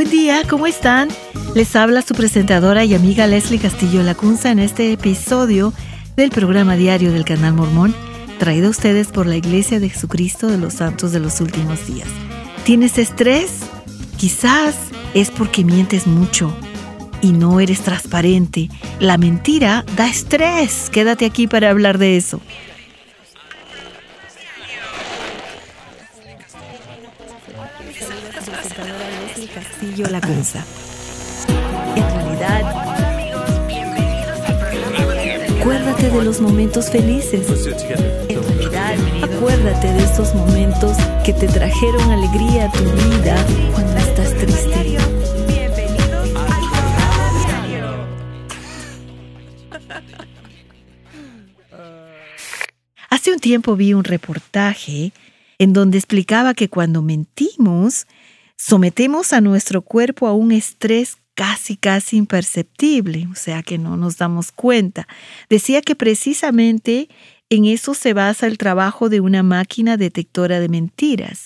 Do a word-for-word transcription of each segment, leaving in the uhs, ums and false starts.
Buen día, ¿cómo están? Les habla su presentadora y amiga Leslie Castillo Lacunza en este episodio del programa diario del Canal Mormón, traído a ustedes por la Iglesia de Jesucristo de los Santos de los Últimos Días. ¿Tienes estrés? Quizás es porque mientes mucho y no eres transparente. La mentira da estrés. Quédate aquí para hablar de eso. Castillo Lacunza. En realidad, acuérdate de los momentos felices. En realidad, acuérdate de esos momentos que te trajeron alegría a tu vida cuando estás triste. Hace un tiempo vi un reportaje en donde explicaba que cuando mentimos, sometemos a nuestro cuerpo a un estrés casi, casi imperceptible, o sea que no nos damos cuenta. Decía que precisamente en eso se basa el trabajo de una máquina detectora de mentiras.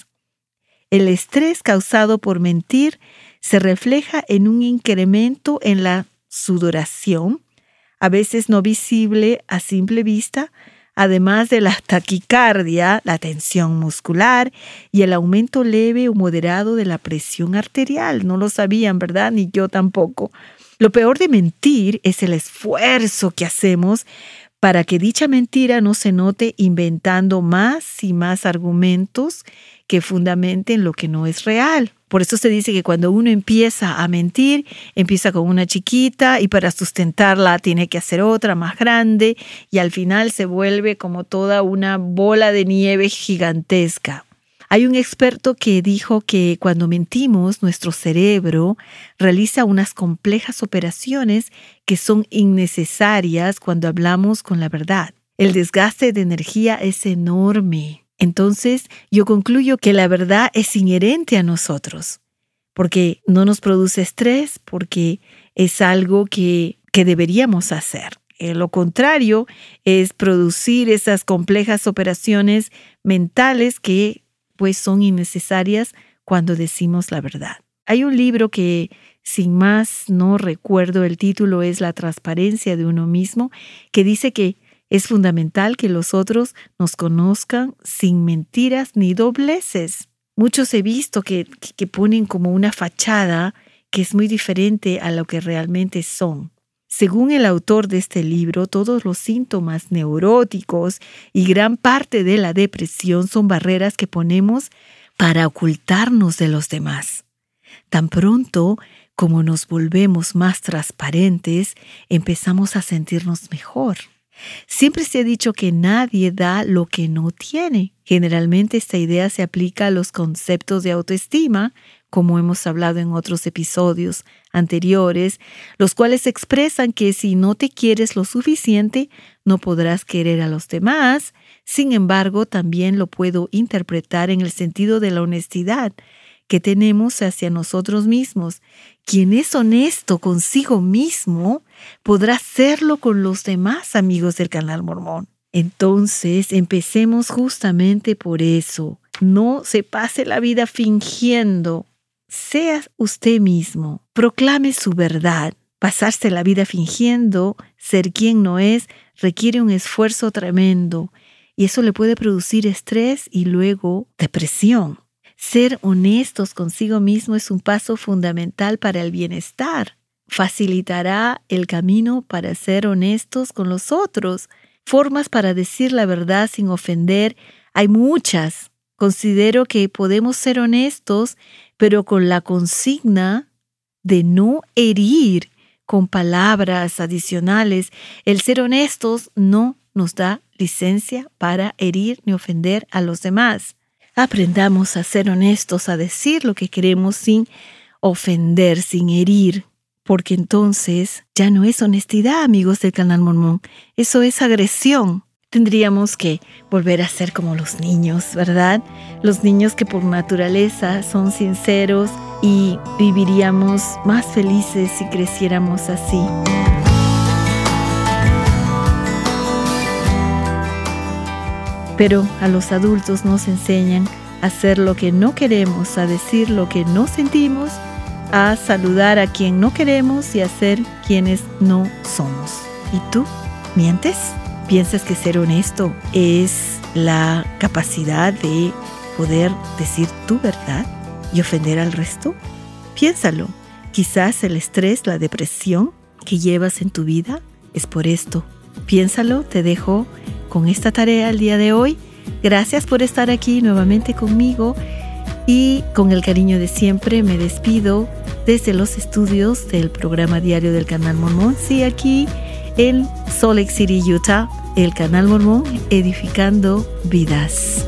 El estrés causado por mentir se refleja en un incremento en la sudoración, a veces no visible a simple vista, además de la taquicardia, la tensión muscular y el aumento leve o moderado de la presión arterial. No lo sabían, ¿verdad? Ni yo tampoco. Lo peor de mentir es el esfuerzo que hacemos para que dicha mentira no se note inventando más y más argumentos que fundamenten lo que no es real. Por eso se dice que cuando uno empieza a mentir, empieza con una chiquita y para sustentarla tiene que hacer otra más grande y al final se vuelve como toda una bola de nieve gigantesca. Hay un experto que dijo que cuando mentimos, nuestro cerebro realiza unas complejas operaciones que son innecesarias cuando hablamos con la verdad. El desgaste de energía es enorme. Entonces, yo concluyo que la verdad es inherente a nosotros, porque no nos produce estrés, porque es algo que, que deberíamos hacer. Eh, lo contrario es producir esas complejas operaciones mentales que pues son innecesarias cuando decimos la verdad. Hay un libro que, sin más, no recuerdo el título, es La transparencia de uno mismo, que dice que es fundamental que los otros nos conozcan sin mentiras ni dobleces. Muchos he visto que, que ponen como una fachada que es muy diferente a lo que realmente son. Según el autor de este libro, todos los síntomas neuróticos y gran parte de la depresión son barreras que ponemos para ocultarnos de los demás. Tan pronto como nos volvemos más transparentes, empezamos a sentirnos mejor. Siempre se ha dicho que nadie da lo que no tiene. Generalmente esta idea se aplica a los conceptos de autoestima, como hemos hablado en otros episodios anteriores, los cuales expresan que si no te quieres lo suficiente, no podrás querer a los demás. Sin embargo, también lo puedo interpretar en el sentido de la honestidad que tenemos hacia nosotros mismos. Quien es honesto consigo mismo podrá serlo con los demás amigos del Canal Mormón. Entonces, empecemos justamente por eso. No se pase la vida fingiendo. Sea usted mismo. Proclame su verdad. Pasarse la vida fingiendo ser quien no es requiere un esfuerzo tremendo y eso le puede producir estrés y luego depresión. Ser honestos consigo mismo es un paso fundamental para el bienestar. Facilitará el camino para ser honestos con los otros. Formas para decir la verdad sin ofender hay muchas. Considero que podemos ser honestos, pero con la consigna de no herir con palabras adicionales. El ser honestos no nos da licencia para herir ni ofender a los demás. Aprendamos a ser honestos, a decir lo que queremos sin ofender, sin herir, porque entonces ya no es honestidad, amigos del Canal Mormón. Eso es agresión. Tendríamos que volver a ser como los niños, ¿verdad? Los niños que por naturaleza son sinceros y viviríamos más felices si creciéramos así. Pero a los adultos nos enseñan a hacer lo que no queremos, a decir lo que no sentimos, a saludar a quien no queremos y a ser quienes no somos. ¿Y tú? ¿Mientes? ¿Piensas que ser honesto es la capacidad de poder decir tu verdad y ofender al resto? Piénsalo. Quizás el estrés, la depresión que llevas en tu vida es por esto. Piénsalo, te dejo con esta tarea el día de hoy. Gracias por estar aquí nuevamente conmigo y con el cariño de siempre me despido desde los estudios del programa diario del Canal Mormón. Sí, aquí en Salt Lake City, Utah, el Canal Mormón edificando vidas.